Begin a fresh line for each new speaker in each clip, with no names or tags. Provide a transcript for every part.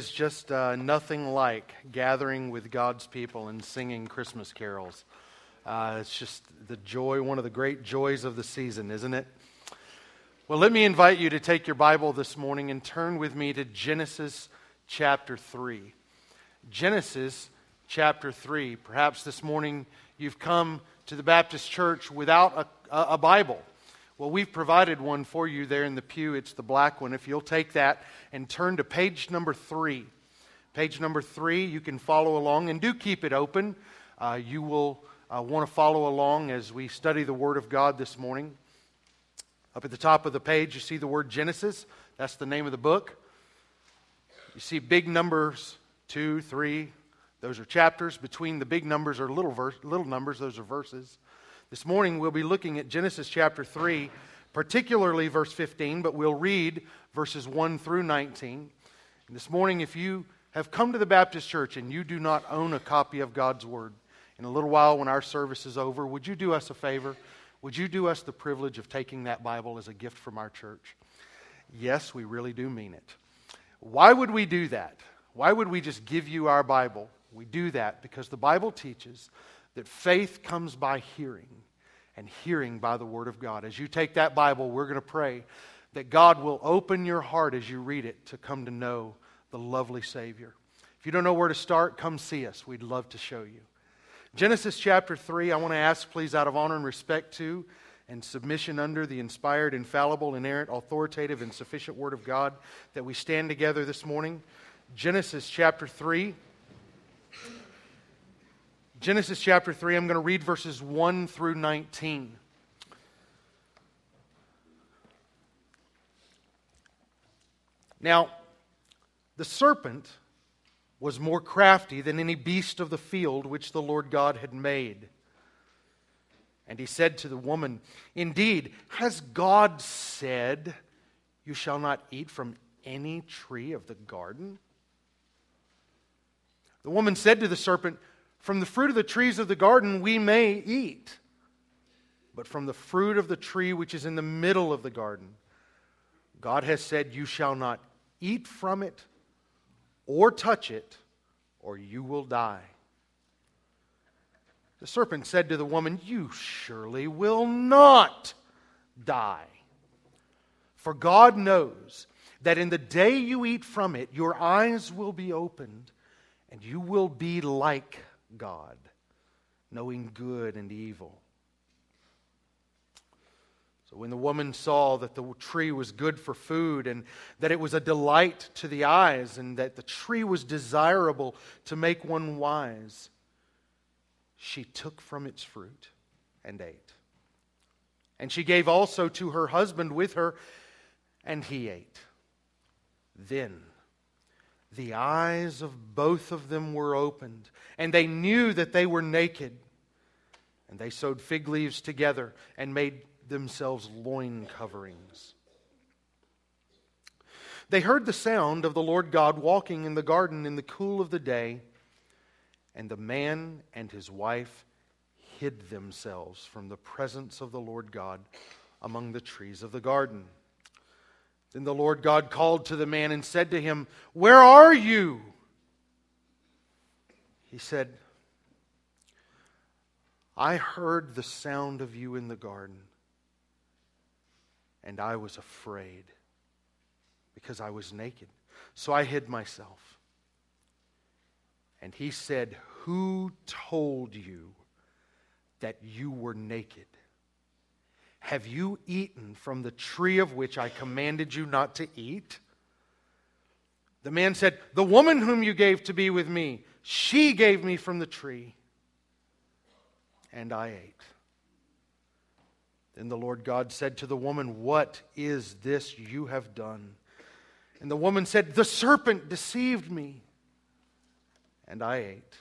is just nothing like gathering with God's people and singing Christmas carols. It's just the joy, one of the great joys of the season, isn't it? Well, let me invite you to take your Bible this morning and turn with me to Genesis chapter 3. Genesis chapter 3. Perhaps this morning you've come to the Baptist church without a Bible. Well, we've provided one for you there in the pew. It's the black one. If you'll take that and turn to page number 3. Page number 3, you can follow along, and do keep it open. You will want to follow along as we study the Word of God this morning. Up at the top of the page, you see the word Genesis. That's the name of the book. You see big numbers, 2, 3. Those are chapters. Between the big numbers are little numbers. Those are verses. This morning we'll be looking at Genesis chapter 3, particularly verse 15, but we'll read verses 1 through 19. And this morning, if you have come to the Baptist church and you do not own a copy of God's Word, in a little while when our service is over, would you do us a favor? Would you do us the privilege of taking that Bible as a gift from our church? Yes, we really do mean it. Why would we do that? Why would we just give you our Bible? We do that because the Bible teaches that faith comes by hearing, and hearing by the Word of God. As you take that Bible, we're going to pray that God will open your heart as you read it to come to know the lovely Savior. If you don't know where to start, come see us. We'd love to show you. Genesis chapter 3, I want to ask, please, out of honor and respect to and submission under the inspired, infallible, inerrant, authoritative, and sufficient Word of God, that we stand together this morning. Genesis chapter 3. Genesis chapter 3, I'm going to read verses 1 through 19. Now, the serpent was more crafty than any beast of the field which the Lord God had made. And he said to the woman, "Indeed, has God said, 'You shall not eat from any tree of the garden'?" The woman said to the serpent, "From the fruit of the trees of the garden we may eat, but from the fruit of the tree which is in the middle of the garden, God has said, 'You shall not eat from it or touch it, or you will die.' The serpent said to the woman, 'You surely will not die. For God knows that in the day you eat from it, your eyes will be opened, and you will be like God, knowing good and evil.' So when the woman saw that the tree was good for food, and that it was a delight to the eyes, and that the tree was desirable to make one wise, she took from its fruit and ate. And she gave also to her husband with her, and he ate. Then the eyes of both of them were opened, and they knew that they were naked. And they sewed fig leaves together and made themselves loin coverings. They heard the sound of the Lord God walking in the garden in the cool of the day, and the man and his wife hid themselves from the presence of the Lord God among the trees of the garden. Then the Lord God called to the man and said to him, 'Where are you?' He said, 'I heard the sound of you in the garden, and I was afraid because I was naked, so I hid myself.' And he said, 'Who told you that you were naked? Have you eaten from the tree of which I commanded you not to eat?' The man said, 'The woman whom you gave to be with me, she gave me from the tree, and I ate.' Then the Lord God said to the woman, 'What is this you have done?' And the woman said, 'The serpent deceived me, and I ate.'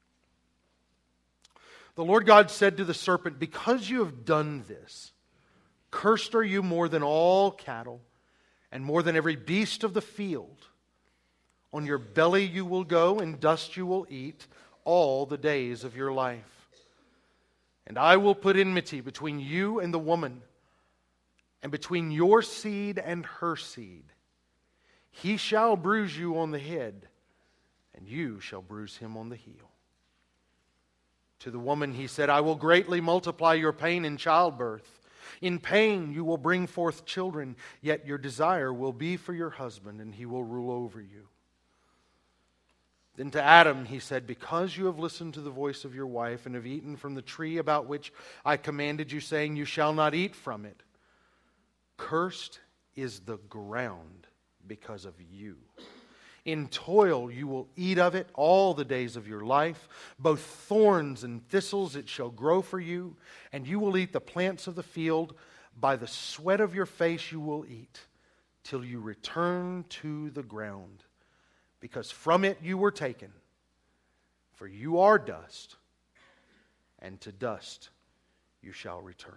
The Lord God said to the serpent, 'Because you have done this, cursed are you more than all cattle, and more than every beast of the field. On your belly you will go, and dust you will eat all the days of your life. And I will put enmity between you and the woman, and between your seed and her seed. He shall bruise you on the head, and you shall bruise him on the heel. To the woman he said, I will greatly multiply your pain in childbirth. In pain you will bring forth children, yet your desire will be for your husband, and he will rule over you. Then to Adam he said, because you have listened to the voice of your wife, and have eaten from the tree about which I commanded you, saying, you shall not eat from it, cursed is the ground because of you. In toil you will eat of it all the days of your life. Both thorns and thistles it shall grow for you, and you will eat the plants of the field. By the sweat of your face you will eat, till you return to the ground, because from it you were taken. For you are dust, and to dust you shall return.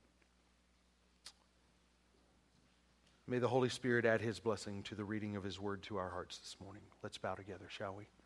May the Holy Spirit add His blessing to the reading of His Word to our hearts this morning. Let's bow together, shall we?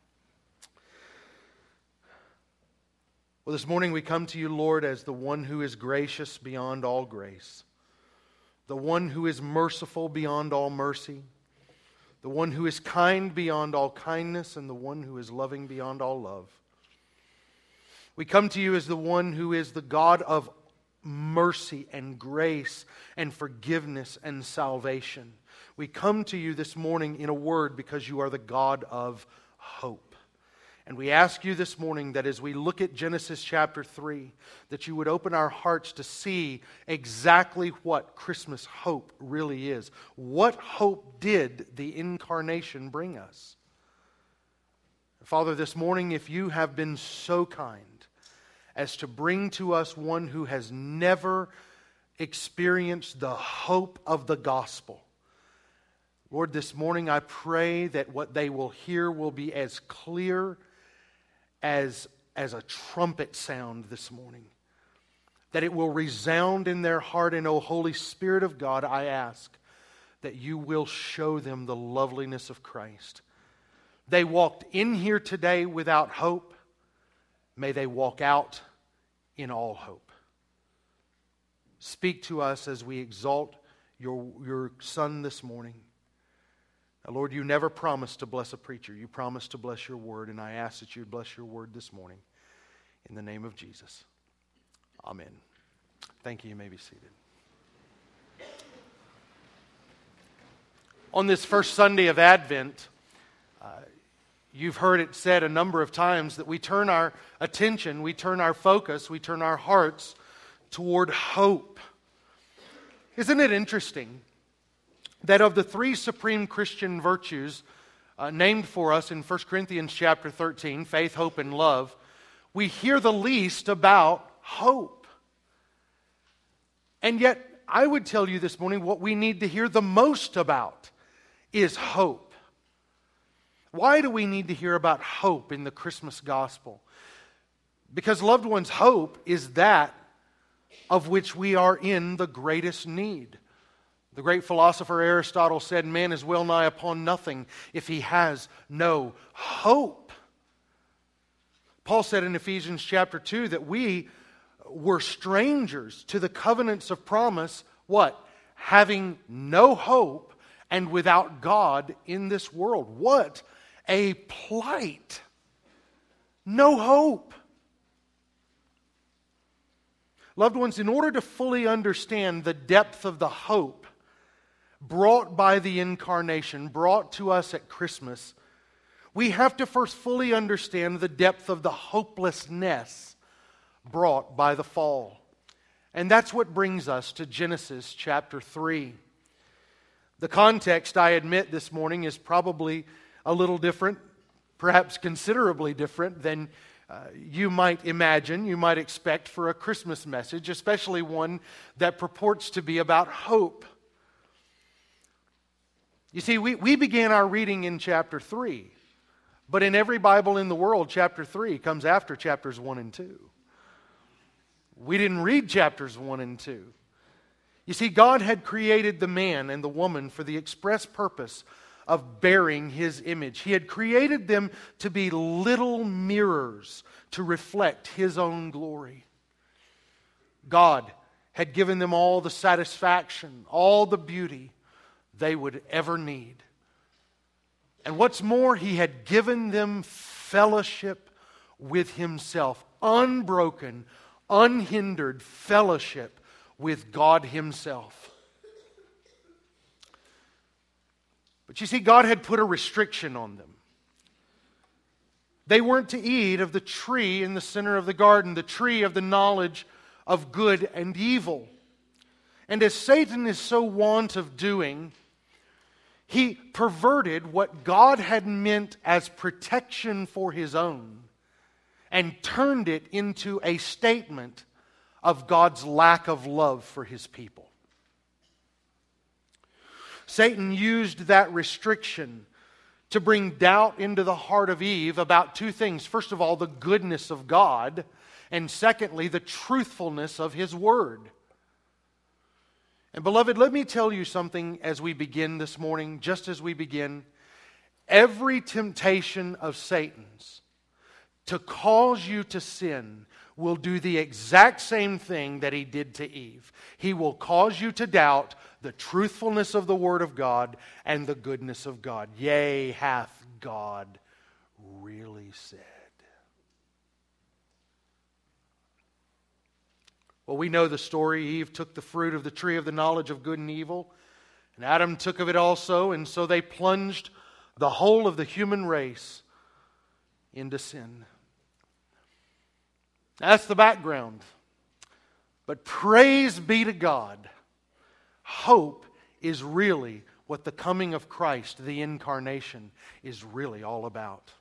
Well, this morning we come to you, Lord, as the one who is gracious beyond all grace, the one who is merciful beyond all mercy, the one who is kind beyond all kindness, and the one who is loving beyond all love. We come to you as the one who is the God of mercy and grace and forgiveness and salvation. We come to you this morning in a word because you are the God of hope. And we ask you this morning that as we look at Genesis chapter 3, that you would open our hearts to see exactly what Christmas hope really is. What hope did the incarnation bring us? Father, this morning, if you have been so kind as to bring to us one who has never experienced the hope of the gospel, Lord, this morning I pray that what they will hear will be as clear as a trumpet sound this morning, that it will resound in their heart. And O Holy Spirit of God, I ask that you will show them the loveliness of Christ. They walked in here today without hope. May they walk out in all hope. Speak to us as we exalt your Son this morning. Now, Lord, you never promised to bless a preacher. You promised to bless your word, and I ask that you would bless your word this morning. In the name of Jesus. Amen. Thank you. You may be seated. On this first Sunday of Advent, you've heard it said a number of times that we turn our attention, we turn our focus, we turn our hearts toward hope. Isn't it interesting that of the three supreme Christian virtues named for us in 1 Corinthians chapter 13, faith, hope, and love, we hear the least about hope. And yet, I would tell you this morning what we need to hear the most about is hope. Why do we need to hear about hope in the Christmas gospel? Because, loved ones, hope is that of which we are in the greatest need. The great philosopher Aristotle said, man is well nigh upon nothing if he has no hope. Paul said in Ephesians chapter 2 that we were strangers to the covenants of promise, what? Having no hope and without God in this world. What a plight! No hope. Loved ones, in order to fully understand the depth of the hope brought by the incarnation, brought to us at Christmas, we have to first fully understand the depth of the hopelessness brought by the fall. And that's what brings us to Genesis chapter 3. The context, I admit this morning, is probably a little different, perhaps considerably different than you might imagine, you might expect for a Christmas message, especially one that purports to be about hope. You see, we began our reading in chapter 3, but in every Bible in the world, chapter 3 comes after chapters 1 and 2. We didn't read chapters 1 and 2. You see, God had created the man and the woman for the express purpose of bearing His image. He had created them to be little mirrors to reflect His own glory. God had given them all the satisfaction, all the beauty they would ever need. And what's more, He had given them fellowship with Himself. Unbroken, unhindered fellowship with God Himself. But you see, God had put a restriction on them. They weren't to eat of the tree in the center of the garden, the tree of the knowledge of good and evil. And as Satan is so wont of doing, he perverted what God had meant as protection for His own and turned it into a statement of God's lack of love for His people. Satan used that restriction to bring doubt into the heart of Eve about two things. First of all, the goodness of God, and secondly, the truthfulness of His Word. And beloved, let me tell you something as we begin this morning, just as we begin. Every temptation of Satan's to cause you to sin will do the exact same thing that he did to Eve. He will cause you to doubt the truthfulness of the Word of God and the goodness of God. Yea, hath God really said? Well, we know the story. Eve took the fruit of the tree of the knowledge of good and evil, and Adam took of it also, and so they plunged the whole of the human race into sin. That's the background. But praise be to God, hope is really what the coming of Christ, the incarnation, is really all about.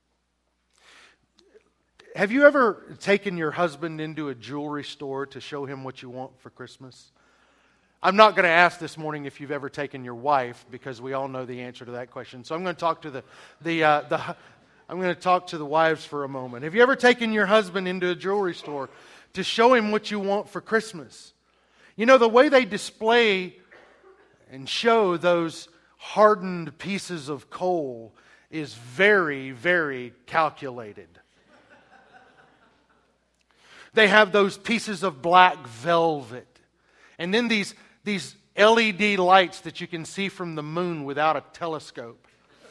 Have you ever taken your husband into a jewelry store to show him what you want for Christmas? I'm not going to ask this morning if you've ever taken your wife, because we all know the answer to that question. So I'm going to talk to I'm going to talk to the wives for a moment. Have you ever taken your husband into a jewelry store to show him what you want for Christmas? You know, the way they display and show those hardened pieces of coal is very, very calculated. They have those pieces of black velvet. And then these LED lights that you can see from the moon without a telescope.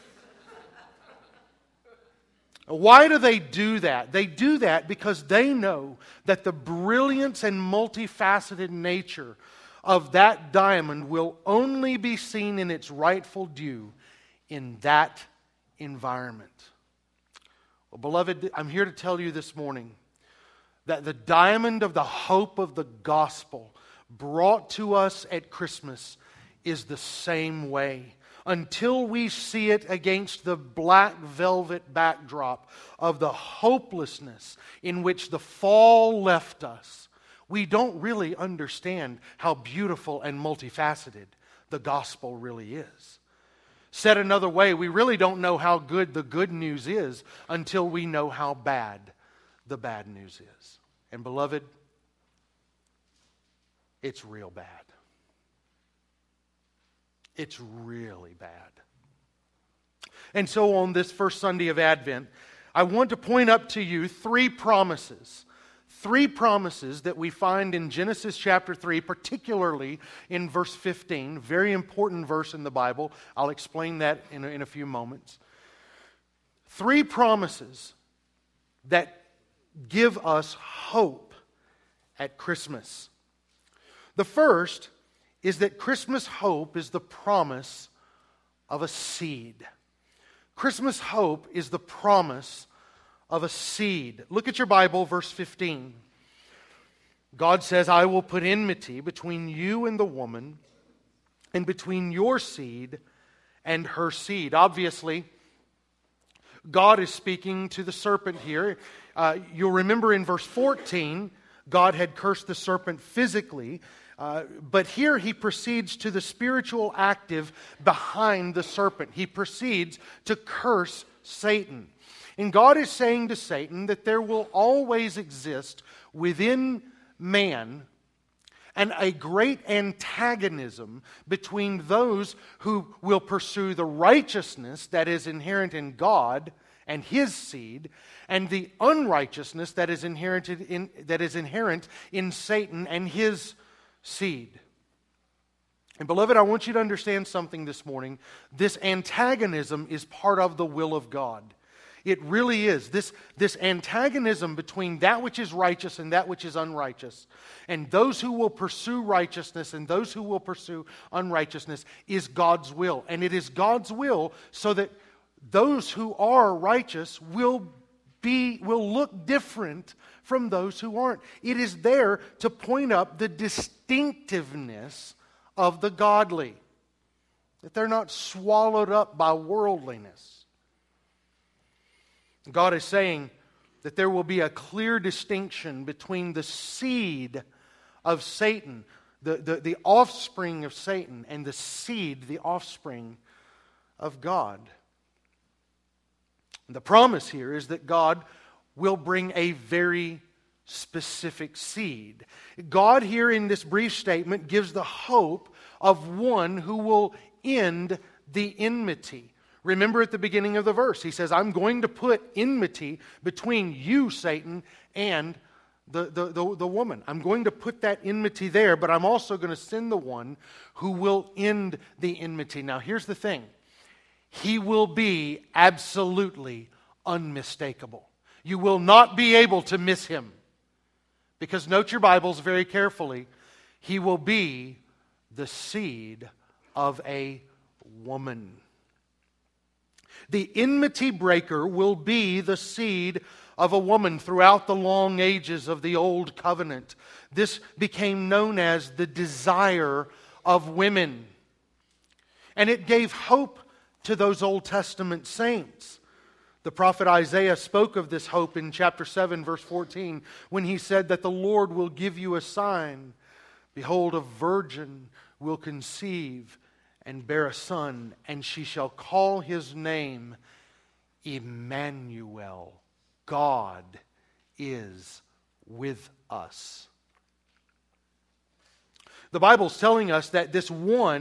Why do they do that? They do that because they know that the brilliance and multifaceted nature of that diamond will only be seen in its rightful due in that environment. Well, beloved, I'm here to tell you this morning that the diamond of the hope of the gospel brought to us at Christmas is the same way. Until we see it against the black velvet backdrop of the hopelessness in which the fall left us, we don't really understand how beautiful and multifaceted the gospel really is. Said another way, we really don't know how good the good news is until we know how bad the bad news is. And beloved, it's real bad. It's really bad. And so on this first Sunday of Advent, I want to point up to you three promises. Three promises that we find in Genesis chapter 3, particularly in verse 15. Very important verse in the Bible. I'll explain that in a few moments. Three promises that give us hope at Christmas. The first is that Christmas hope is the promise of a seed. Christmas hope is the promise of a seed. Look at your Bible, verse 15. God says, I will put enmity between you and the woman, and between your seed and her seed. Obviously, God is speaking to the serpent here. You'll remember in verse 14, God had cursed the serpent physically. But here he proceeds to the spiritual active behind the serpent. He proceeds to curse Satan. And God is saying to Satan that there will always exist within man and a great antagonism between those who will pursue the righteousness that is inherent in God and His seed, and the unrighteousness that is inherent in Satan and his seed. And beloved, I want you to understand something this morning. This antagonism is part of the will of God. It really is. This antagonism between that which is righteous and that which is unrighteous, and those who will pursue righteousness and those who will pursue unrighteousness, is God's will. And it is God's will so that those who are righteous will look different from those who aren't. It is there to point up the distinctiveness of the godly, that they're not swallowed up by worldliness. God is saying that there will be a clear distinction between the seed of Satan, the offspring of Satan, and the seed, the offspring of God. The promise here is that God will bring a very specific seed. God here in this brief statement gives the hope of one who will end the enmity. Remember at the beginning of the verse, he says, I'm going to put enmity between you, Satan, and the woman. I'm going to put that enmity there, but I'm also going to send the one who will end the enmity. Now here's the thing. He will be absolutely unmistakable. You will not be able to miss him. Because note your Bibles very carefully. He will be the seed of a woman. The enmity breaker will be the seed of a woman throughout the long ages of the Old Covenant. This became known as the desire of women. And it gave hope to those Old Testament saints. The prophet Isaiah spoke of this hope in chapter 7, verse 14, when he said that the Lord will give you a sign. Behold, a virgin will conceive and bear a son, and she shall call his name Emmanuel. God is with us. The Bible's telling us that this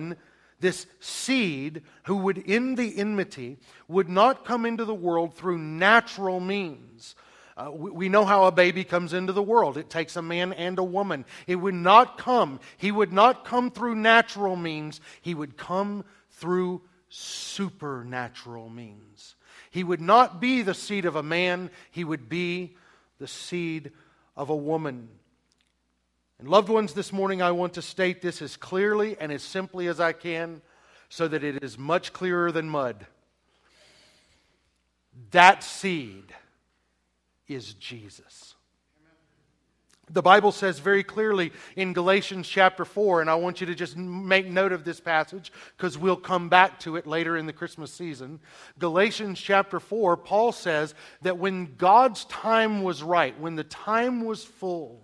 seed who would end the enmity would not come into the world through natural means. We know how a baby comes into the world. It takes a man and a woman. He would not come through natural means. He would come through supernatural means. He would not be the seed of a man. He would be the seed of a woman. And loved ones, this morning I want to state this as clearly and as simply as I can so that it is much clearer than mud. That seed is Jesus. The Bible says very clearly in Galatians chapter 4, and I want you to just make note of this passage because we'll come back to it later in the Christmas season. Galatians chapter 4, Paul says that when God's time was right, when the time was full,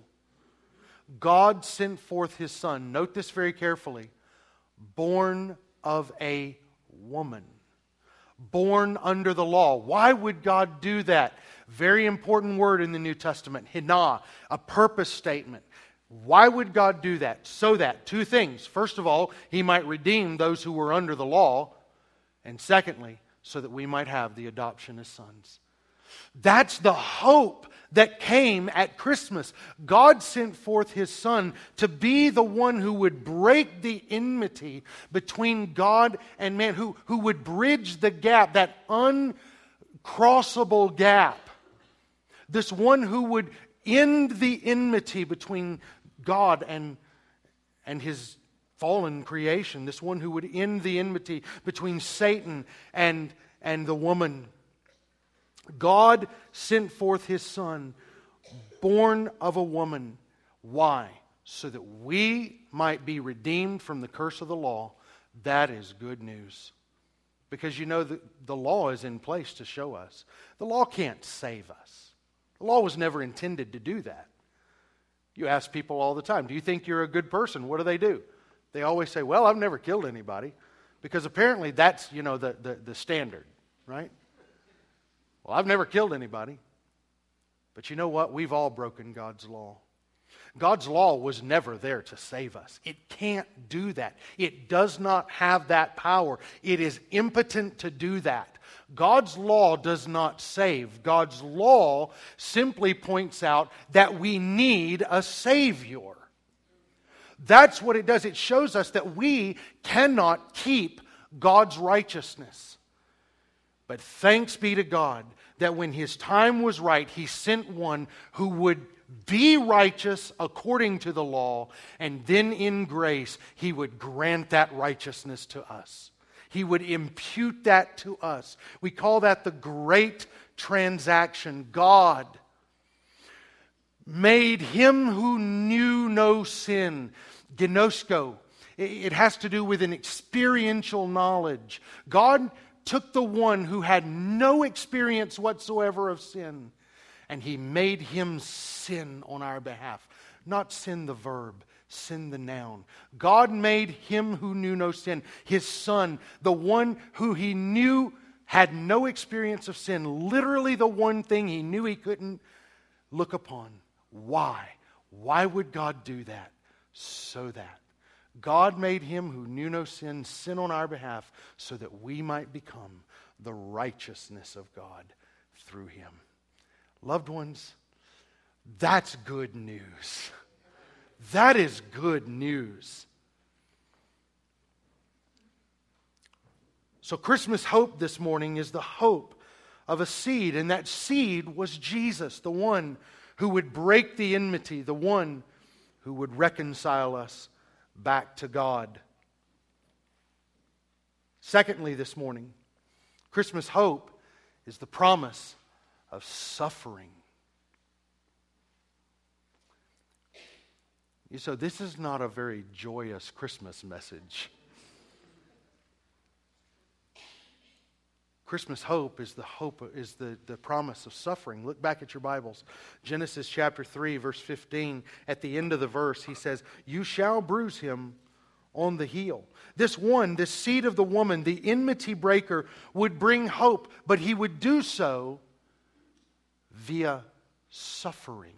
God sent forth His Son, note this very carefully, born of a woman, born under the law. Why would God do that? Very important word in the New Testament, hinah, a purpose statement. Why would God do that? So that, two things. First of all, He might redeem those who were under the law. And secondly, so that we might have the adoption as sons. That's the hope that came at Christmas. God sent forth His Son to be the one who would break the enmity between God and man, who would bridge the gap, that uncrossable gap. This one who would end the enmity between God and His fallen creation. This one who would end the enmity between Satan and the woman. God sent forth His Son, born of a woman. Why? So that we might be redeemed from the curse of the law. That is good news. Because you know the law is in place to show us. The law can't save us. The law was never intended to do that. You ask people all the time, do you think you're a good person? What do? They always say, well, I've never killed anybody. Because apparently that's, the standard, right? Well, I've never killed anybody. But you know what? We've all broken God's law. God's law was never there to save us. It can't do that. It does not have that power. It is impotent to do that. God's law does not save. God's law simply points out that we need a Savior. That's what it does. It shows us that we cannot keep God's righteousness. But thanks be to God that when His time was right, He sent one who would be righteous according to the law, and then in grace, He would grant that righteousness to us. He would impute that to us. We call that the great transaction. God made Him who knew no sin, gnosko. It has to do with an experiential knowledge. God took the one who had no experience whatsoever of sin, and He made Him sin on our behalf. Not sin the verb, sin the noun. God made Him who knew no sin, His Son, the one who He knew had no experience of sin, literally the one thing He knew He couldn't look upon. Why? Why would God do that? So that God made Him who knew no sin sin on our behalf so that we might become the righteousness of God through Him. Loved ones, that's good news. That is good news. So Christmas hope this morning is the hope of a seed, and that seed was Jesus, the one who would break the enmity, the one who would reconcile us back to God. Secondly, this morning, Christmas hope is the promise of suffering. So this is not a very joyous Christmas message. Christmas hope is the promise of suffering. Look back at your Bibles. Genesis chapter 3, verse 15. At the end of the verse, He says, "You shall bruise him on the heel." This seed of the woman, the enmity breaker, would bring hope, but he would do so via suffering.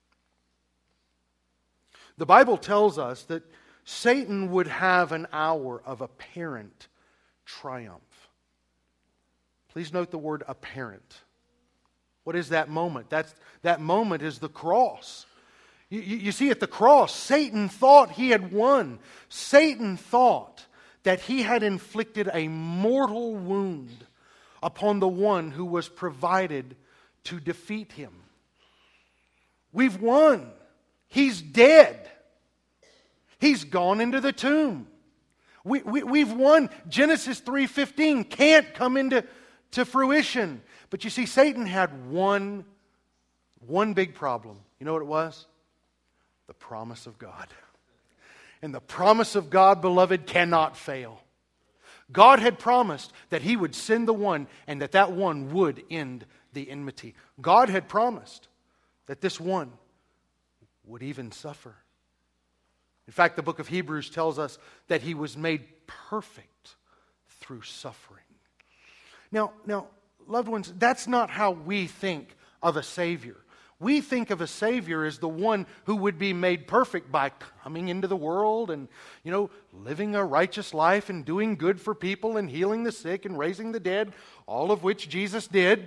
The Bible tells us that Satan would have an hour of apparent triumph. Please note the word apparent. What is that moment? That moment is the cross. You see, at the cross, Satan thought he had won. Satan thought that he had inflicted a mortal wound upon the one who was provided to defeat him. We've won. He's dead. He's gone into the tomb. We've won. Genesis 3:15 can't come into fruition. But you see, Satan had one big problem. You know what it was? The promise of God. And the promise of God, beloved, cannot fail. God had promised that He would send the one, and that one would end the enmity. God had promised that this one would even suffer. In fact, the book of Hebrews tells us that He was made perfect through suffering. Now, loved ones, that's not how we think of a Savior. We think of a Savior as the one who would be made perfect by coming into the world and, living a righteous life and doing good for people and healing the sick and raising the dead, all of which Jesus did.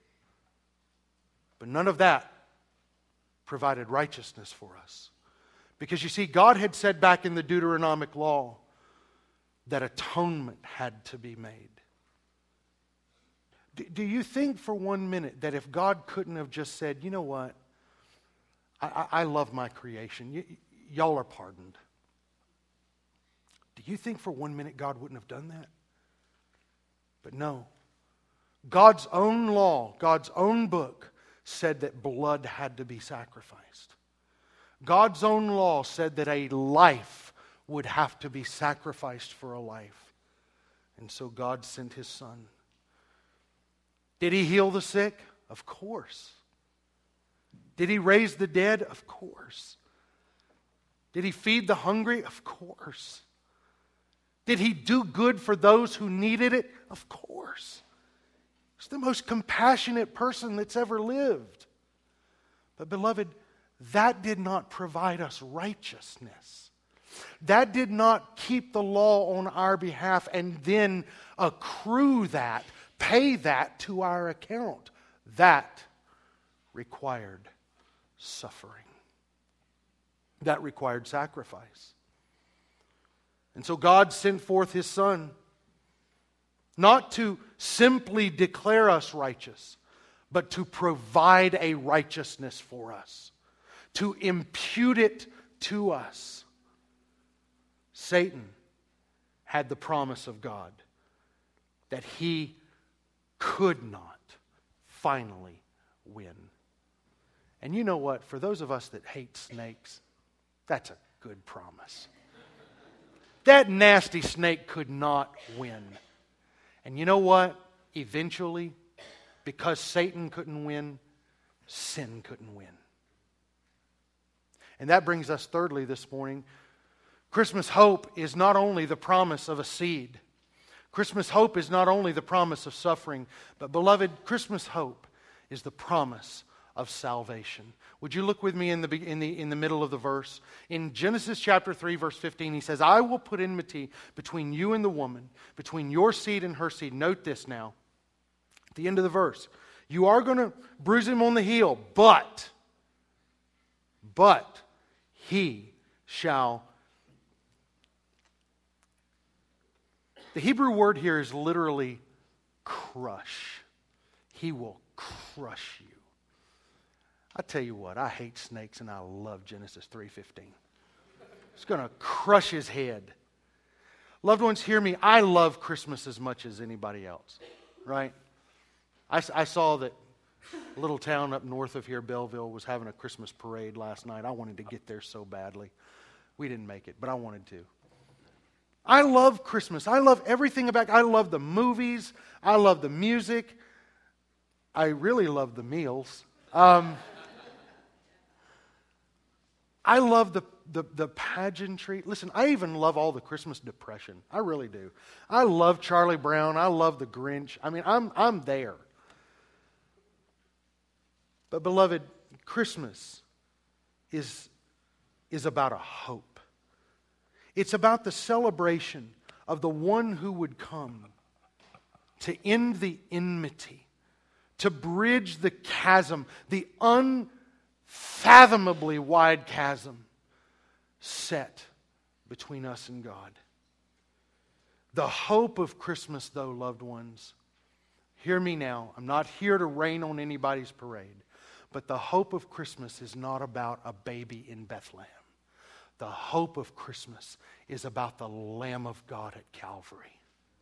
But none of that provided righteousness for us. Because you see, God had said back in the Deuteronomic law that atonement had to be made. Do you think for 1 minute that if God couldn't have just said, you know what, I love my creation, y'all are pardoned. Do you think for 1 minute God wouldn't have done that? But no. God's own law, God's own book said that blood had to be sacrificed. God's own law said that a life would have to be sacrificed for a life. And so God sent His Son. Did He heal the sick? Of course. Did He raise the dead? Of course. Did He feed the hungry? Of course. Did He do good for those who needed it? Of course. He's the most compassionate person that's ever lived. But beloved, that did not provide us righteousness. That did not keep the law on our behalf and then accrue that, pay that to our account. That required suffering. That required sacrifice. And so God sent forth His Son, not to simply declare us righteous, but to provide a righteousness for us, to impute it to us. Satan had the promise of God that he could not finally win. And you know what? For those of us that hate snakes, that's a good promise. That nasty snake could not win. And you know what? Eventually, because Satan couldn't win, sin couldn't win. And that brings us thirdly this morning. Christmas hope is not only the promise of a seed. Christmas hope is not only the promise of suffering, but beloved, Christmas hope is the promise of salvation. Would you look with me in the middle of the verse? In Genesis chapter 3, verse 15, he says, I will put enmity between you and the woman, between your seed and her seed. Note this now. At the end of the verse. You are going to bruise him on the heel, but he shall. The Hebrew word here is literally crush. He will crush you. I tell you what, I hate snakes and I love Genesis 3:15. It's going to crush his head. Loved ones, hear me. I love Christmas as much as anybody else, right? I saw that a little town up north of here, Belleville, was having a Christmas parade last night. I wanted to get there so badly. We didn't make it, but I wanted to. I love Christmas. I love everything about it. I love the movies. I love the music. I really love the meals. I love the pageantry. Listen, I even love all the Christmas depression. I really do. I love Charlie Brown. I love the Grinch. I mean, I'm there. But beloved, Christmas is about a hope. It's about the celebration of the one who would come to end the enmity, to bridge the chasm, the unfathomably wide chasm set between us and God. The hope of Christmas, though, loved ones, hear me now. I'm not here to rain on anybody's parade, but the hope of Christmas is not about a baby in Bethlehem. The hope of Christmas is about the Lamb of God at Calvary.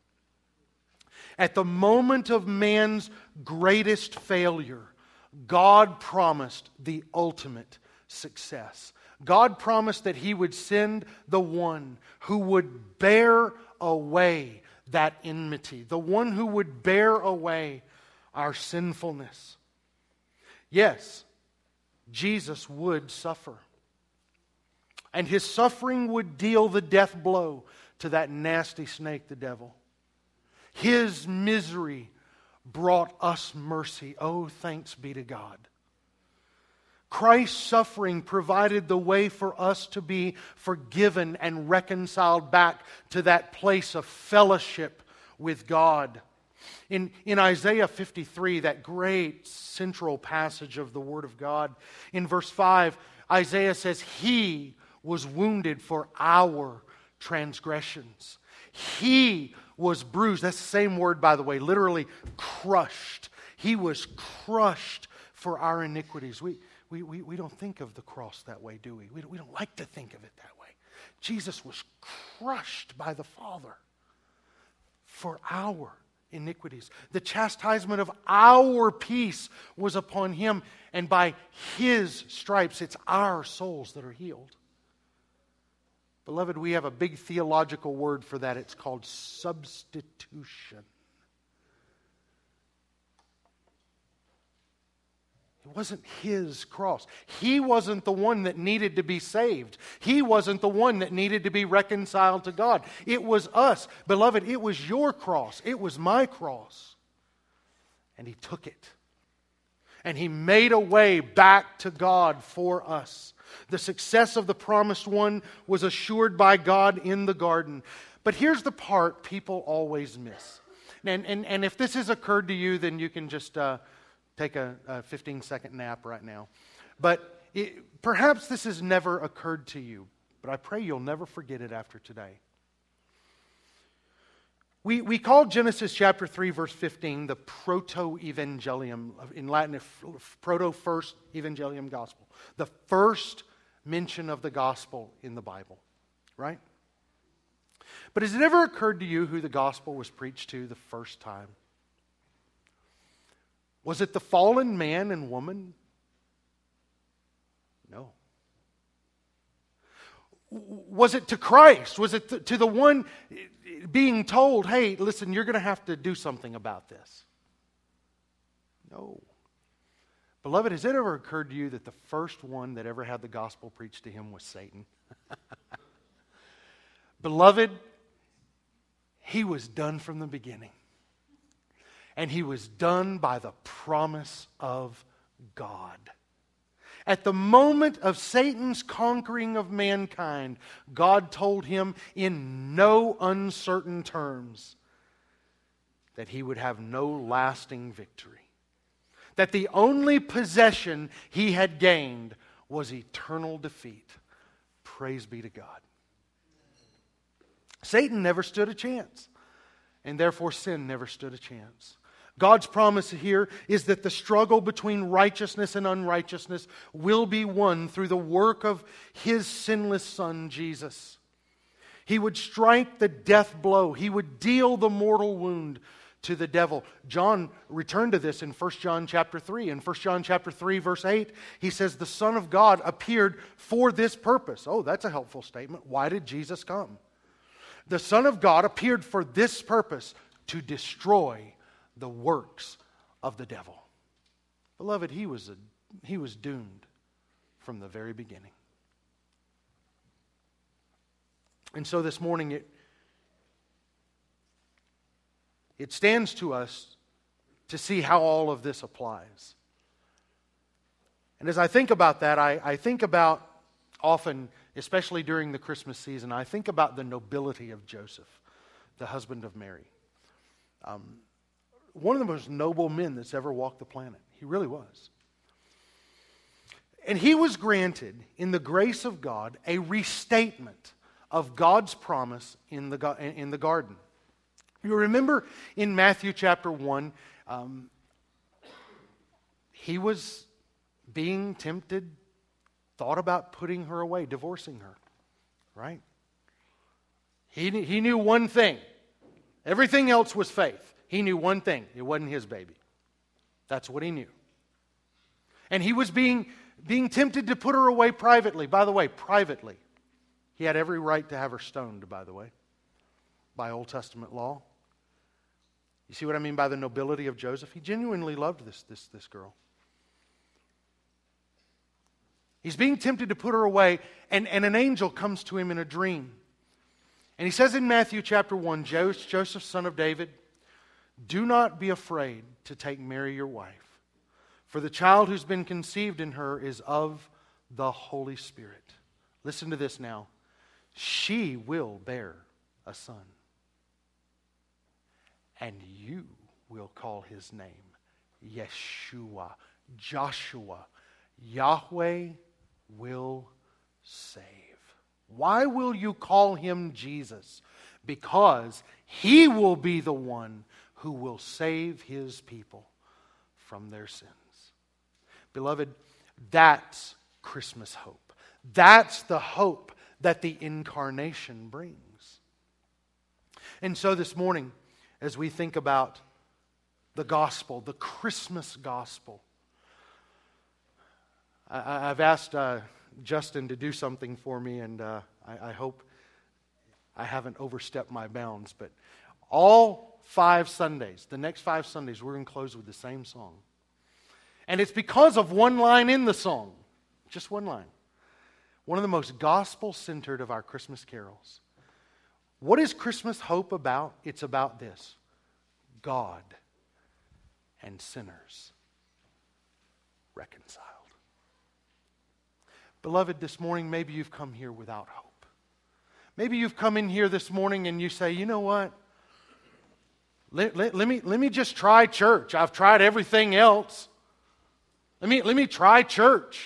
At the moment of man's greatest failure, God promised the ultimate success. God promised that He would send the one who would bear away that enmity, the one who would bear away our sinfulness. Yes, Jesus would suffer. And His suffering would deal the death blow to that nasty snake, the devil. His misery brought us mercy. Oh, thanks be to God. Christ's suffering provided the way for us to be forgiven and reconciled back to that place of fellowship with God. In Isaiah 53, that great central passage of the Word of God, in verse 5, Isaiah says, He was wounded for our transgressions. He was bruised. That's the same word, by the way, literally crushed. He was crushed for our iniquities. We don't think of the cross that way, do we? We don't like to think of it that way. Jesus was crushed by the Father for our iniquities. The chastisement of our peace was upon Him, and by His stripes, it's our souls that are healed. Beloved, we have a big theological word for that. It's called substitution. It wasn't His cross. He wasn't the one that needed to be saved. He wasn't the one that needed to be reconciled to God. It was us. Beloved, it was your cross. It was my cross. And He took it. And He made a way back to God for us. The success of the promised one was assured by God in the garden. But here's the part people always miss. And if this has occurred to you, then you can just take a 15-second nap right now. But perhaps this has never occurred to you, but I pray you'll never forget it after today. We call Genesis chapter 3, verse 15, the proto-evangelium. In Latin, proto-first evangelium gospel. The first mention of the gospel in the Bible, right? But has it ever occurred to you who the gospel was preached to the first time? Was it the fallen man and woman? No. Was it to Christ? Was it to the one being told, hey, listen, you're going to have to do something about this? No. Beloved, has it ever occurred to you that the first one that ever had the gospel preached to him was Satan? Beloved, he was done from the beginning. And he was done by the promise of God. At the moment of Satan's conquering of mankind, God told him in no uncertain terms that he would have no lasting victory. That the only possession he had gained was eternal defeat. Praise be to God. Satan never stood a chance, and therefore sin never stood a chance. God's promise here is that the struggle between righteousness and unrighteousness will be won through the work of His sinless Son, Jesus. He would strike the death blow. He would deal the mortal wound to the devil. John returned to this in 1 John chapter 3. In 1 John chapter 3, verse 8, he says, the Son of God appeared for this purpose. Oh, that's a helpful statement. Why did Jesus come? The Son of God appeared for this purpose, to destroy the works of the devil. Beloved, he was doomed from the very beginning. And so this morning it stands to us to see how all of this applies. And as I think about that, I think about often, especially during the Christmas season, I think about the nobility of Joseph, the husband of Mary. One of the most noble men that's ever walked the planet. He really was. And he was granted, in the grace of God, a restatement of God's promise in the garden. You remember in Matthew chapter 1, he was being tempted, thought about putting her away, divorcing her, right? He knew one thing. Everything else was faith. He knew one thing. It wasn't his baby. That's what he knew. And he was being tempted to put her away privately. By the way, privately. He had every right to have her stoned, by the way, by Old Testament law. You see what I mean by the nobility of Joseph? He genuinely loved this girl. He's being tempted to put her away, and an angel comes to him in a dream. And he says in Matthew chapter 1, Joseph, son of David, do not be afraid to take Mary your wife, for the child who's been conceived in her is of the Holy Spirit. Listen to this now. She will bear a son, and you will call his name Yeshua, Joshua. Yahweh will save. Why will you call him Jesus? Because he will be the one who will save his people from their sins. Beloved, that's Christmas hope. That's the hope that the incarnation brings. And so this morning, as we think about the gospel, the Christmas gospel, I've asked Justin to do something for me, and I hope I haven't overstepped my bounds. But all 5 Sundays, the next 5 Sundays, we're going to close with the same song. And it's because of one line in the song. Just one line. One of the most gospel-centered of our Christmas carols. What is Christmas hope about? It's about this. God and sinners reconciled. Beloved, this morning, maybe you've come here without hope. Maybe you've come in here this morning and you say, you know what? Let me just try church. I've tried everything else. Let me try church.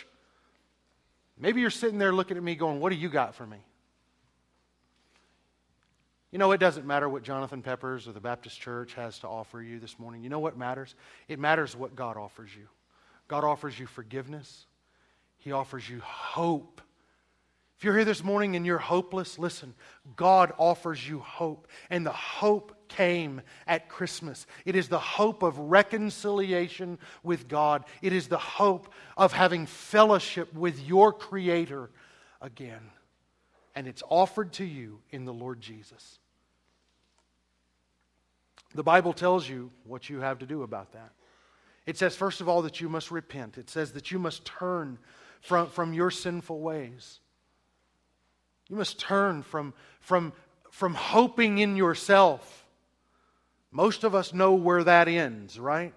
Maybe you're sitting there looking at me going, what do you got for me? You know, it doesn't matter what Jonathan Peppers or the Baptist Church has to offer you this morning. You know what matters? It matters what God offers you. God offers you forgiveness. He offers you hope. If you're here this morning and you're hopeless, listen, God offers you hope. And the hope came at Christmas. It is the hope of reconciliation with God. It is the hope of having fellowship with your Creator again. And it's offered to you in the Lord Jesus. The Bible tells you what you have to do about that. It says, first of all, that you must repent. It says that you must turn from your sinful ways. You must turn from hoping in yourself. Most of us know where that ends, right?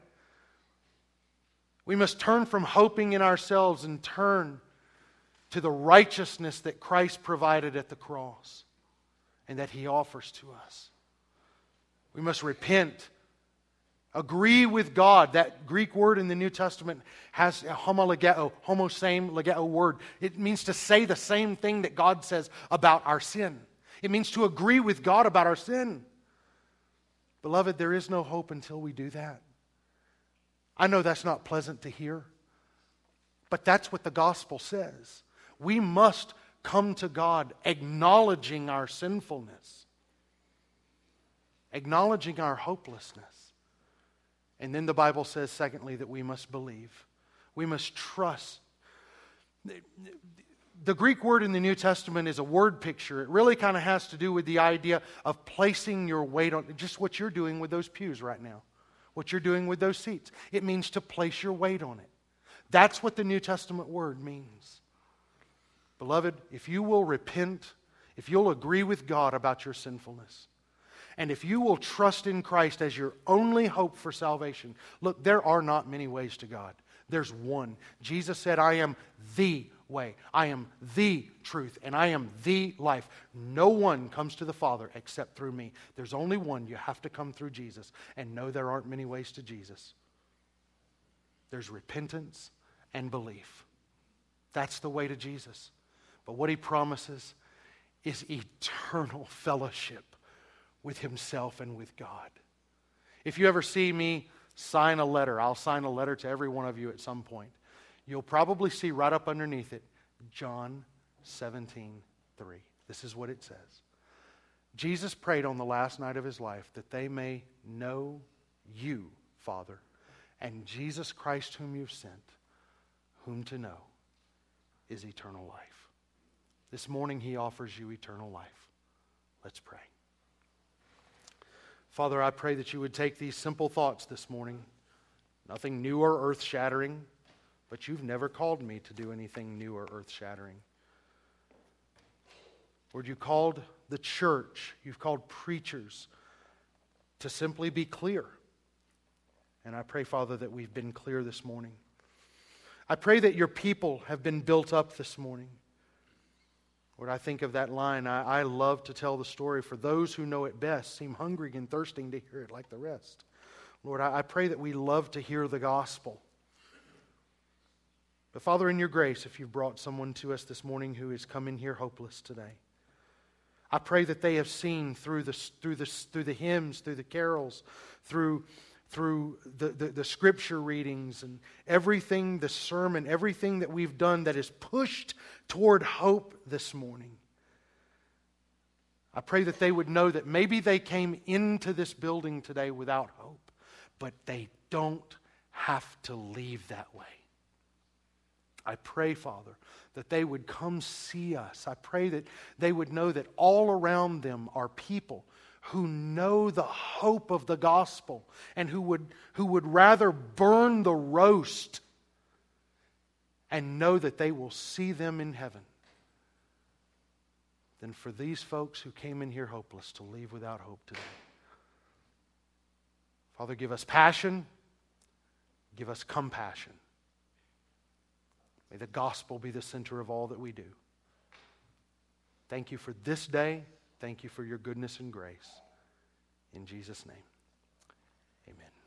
We must turn from hoping in ourselves and turn to the righteousness that Christ provided at the cross and that He offers to us. We must repent. Agree with God. That Greek word in the New Testament has a homosame legeo word. It means to say the same thing that God says about our sin. It means to agree with God about our sin. Beloved, there is no hope until we do that. I know that's not pleasant to hear, but that's what the gospel says. We must come to God acknowledging our sinfulness, acknowledging our hopelessness. And then the Bible says, secondly, that we must believe. We must trust. The Greek word in the New Testament is a word picture. It really kind of has to do with the idea of placing your weight on, just what you're doing with those pews right now, what you're doing with those seats. It means to place your weight on it. That's what the New Testament word means. Beloved, if you will repent, if you'll agree with God about your sinfulness, and if you will trust in Christ as your only hope for salvation, look, there are not many ways to God. There's one. Jesus said, I am the way, I am the truth, and I am the life. No one comes to the Father except through me. There's only one. You have to come through Jesus. And no, there aren't many ways to Jesus. There's repentance and belief. That's the way to Jesus. But what He promises is eternal fellowship with Himself and with God. If you ever see me sign a letter, I'll sign a letter to every one of you at some point. You'll probably see right up underneath it, John 17:3. This is what it says. Jesus prayed on the last night of His life that they may know You, Father, and Jesus Christ whom You've sent, whom to know is eternal life. This morning He offers you eternal life. Let's pray. Father, I pray that You would take these simple thoughts this morning, nothing new or earth-shattering, but You've never called me to do anything new or earth-shattering. Lord, You called the church, You've called preachers to simply be clear. And I pray, Father, that we've been clear this morning. I pray that Your people have been built up this morning. Lord, I think of that line, I love to tell the story, for those who know it best seem hungry and thirsting to hear it like the rest. Lord, I pray that we love to hear the gospel. But Father, in Your grace, if You've brought someone to us this morning who has come in here hopeless today, I pray that they have seen through the hymns, through the carols, through the scripture readings and everything, the sermon, everything that we've done that is pushed toward hope this morning. I pray that they would know that maybe they came into this building today without hope, but they don't have to leave that way. I pray, Father, that they would come see us. I pray that they would know that all around them are people who know the hope of the gospel and who would rather burn the roast and know that they will see them in heaven than for these folks who came in here hopeless to leave without hope today. Father, give us passion, give us compassion. May the gospel be the center of all that we do. Thank You for this day. Thank You for Your goodness and grace. In Jesus' name, amen.